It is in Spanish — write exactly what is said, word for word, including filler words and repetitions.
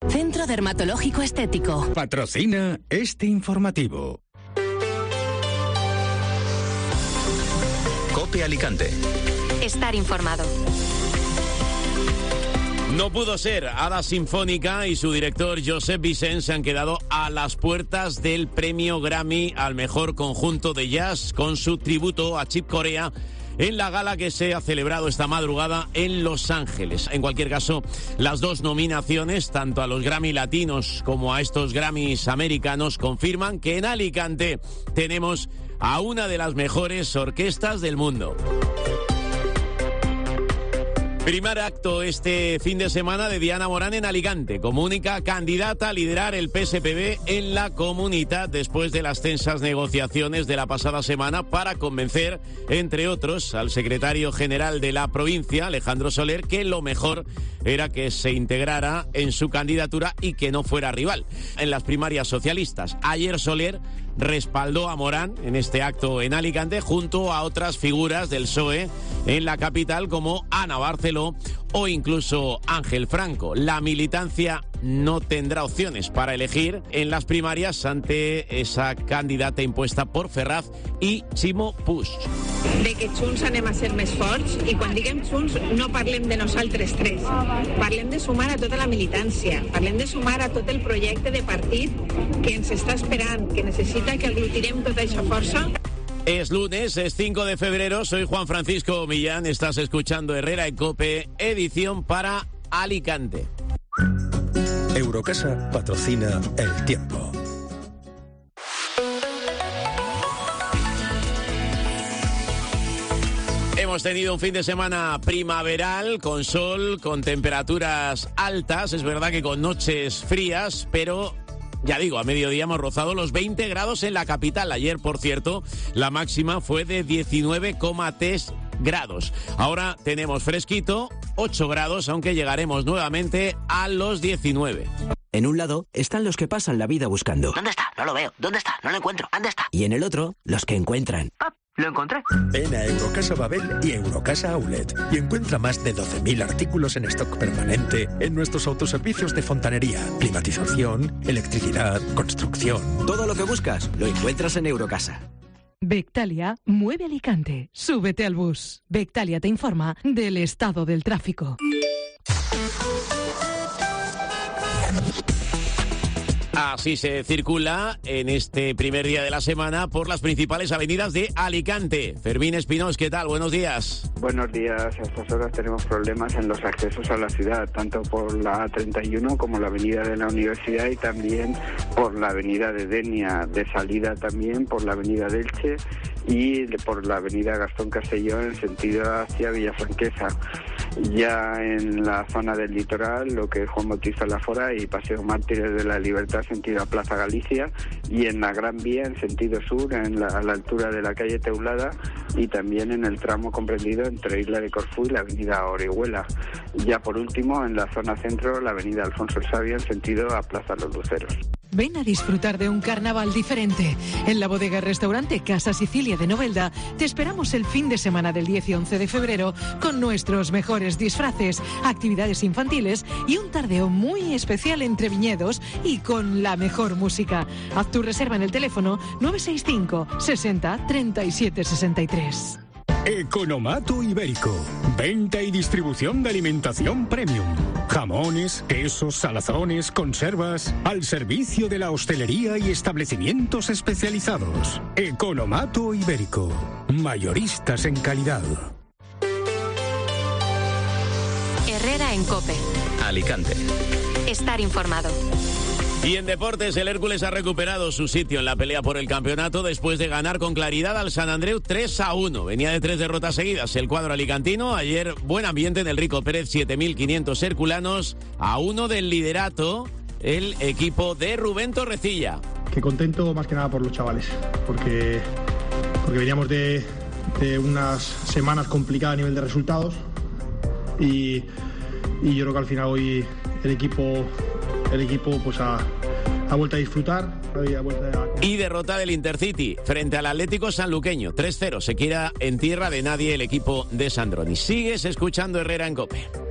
Centro Dermatológico Estético. Patrocina este informativo. COPE Alicante. Estar informado. No pudo ser. Hada Sinfónica y su director Josep Vicent se han quedado a las puertas del premio Grammy al mejor conjunto de jazz con su tributo a Chick Corea en la gala que se ha celebrado esta madrugada en Los Ángeles. En cualquier caso, las dos nominaciones, tanto a los Grammy latinos como a estos Grammys americanos, confirman que en Alicante tenemos a una de las mejores orquestas del mundo. Primer acto este fin de semana de Diana Morán en Alicante, como única candidata a liderar el P S P B en la comunidad después de las tensas negociaciones de la pasada semana para convencer, entre otros, al secretario general de la provincia, Alejandro Soler, que lo mejor era que se integrara en su candidatura y que no fuera rival en las primarias socialistas. Ayer Soler respaldó a Morán en este acto en Alicante junto a otras figuras del P S O E en la capital como Ana Barceló o incluso Ángel Franco. La militancia no tendrá opciones para elegir en las primarias ante esa candidata impuesta por Ferraz y Ximo Puig. De que Junts anem a ser més forts i quan diguem Junts no parlem de nosaltres tres, parlem de sumar a tota la militància, parlem de sumar a tot el projecte de partit que ens està esperant, que necessita que aglutirem tota aquesta força. Es lunes, es cinco de febrero, soy Juan Francisco Millán, estás escuchando Herrera en COPE, edición para Alicante. Eurocasa patrocina El Tiempo. Hemos tenido un fin de semana primaveral, con sol, con temperaturas altas, es verdad que con noches frías, pero ya digo, a mediodía hemos rozado los veinte grados en la capital. Ayer, por cierto, la máxima fue de diecinueve coma tres grados. Ahora tenemos fresquito, ocho grados, aunque llegaremos nuevamente a los diecinueve. En un lado están los que pasan la vida buscando. ¿Dónde está? No lo veo. ¿Dónde está? No lo encuentro. ¿Dónde está? Y en el otro, los que encuentran. ¡Ah! ¡Lo encontré! Ven a Eurocasa Babel y Eurocasa Outlet y encuentra más de doce mil artículos en stock permanente en nuestros autoservicios de fontanería, climatización, electricidad, construcción. Todo lo que buscas lo encuentras en Eurocasa. Bectalia mueve Alicante. Súbete al bus. Bectalia te informa del estado del tráfico. Así se circula en este primer día de la semana por las principales avenidas de Alicante. Fermín Espinós, ¿qué tal? Buenos días. Buenos días. A estas horas tenemos problemas en los accesos a la ciudad, tanto por la A treinta y uno como la avenida de la Universidad y también por la avenida de Denia, de salida también por la avenida de Elche y por la avenida Gastón Castellón en sentido hacia Villafranquesa. Ya en la zona del litoral, lo que es Juan Bautista Lafora y Paseo Mártires de la Libertad sentido a Plaza Galicia, y en la Gran Vía en sentido sur, en la, a la altura de la calle Teulada, y también en el tramo comprendido entre Isla de Corfú y la avenida Orihuela. Ya por último, en la zona centro, la avenida Alfonso el Sabio en sentido a Plaza Los Luceros. Ven a disfrutar de un carnaval diferente. En la bodega restaurante Casa Sicilia de Novelda te esperamos el fin de semana del diez y once de febrero con nuestros mejores disfraces, actividades infantiles y un tardeo muy especial entre viñedos y con la mejor música. Haz tu reserva en el teléfono nueve seis cinco sesenta treinta y siete sesenta y tres. Economato Ibérico. Venta y distribución de alimentación premium. Jamones, quesos, salazones, conservas. Al servicio de la hostelería y establecimientos especializados. Economato Ibérico. Mayoristas en calidad. Herrera en COPE. Alicante. Estar informado. Y en deportes, el Hércules ha recuperado su sitio en la pelea por el campeonato después de ganar con claridad al Sant Andreu tres a uno. Venía de tres derrotas seguidas el cuadro alicantino. Ayer, buen ambiente en el Rico Pérez, siete mil quinientos herculanos a uno del liderato, el equipo de Rubén Torrecilla. Que contento más que nada por los chavales, porque, porque veníamos de, de unas semanas complicadas a nivel de resultados y, y yo creo que al final hoy el equipo... El equipo pues ha, ha vuelto a disfrutar. Ha vuelto a... Y derrota del Intercity frente al Atlético Sanluqueño. tres cero. Se queda en tierra de nadie el equipo de Sandroni. Sigues escuchando Herrera en COPE.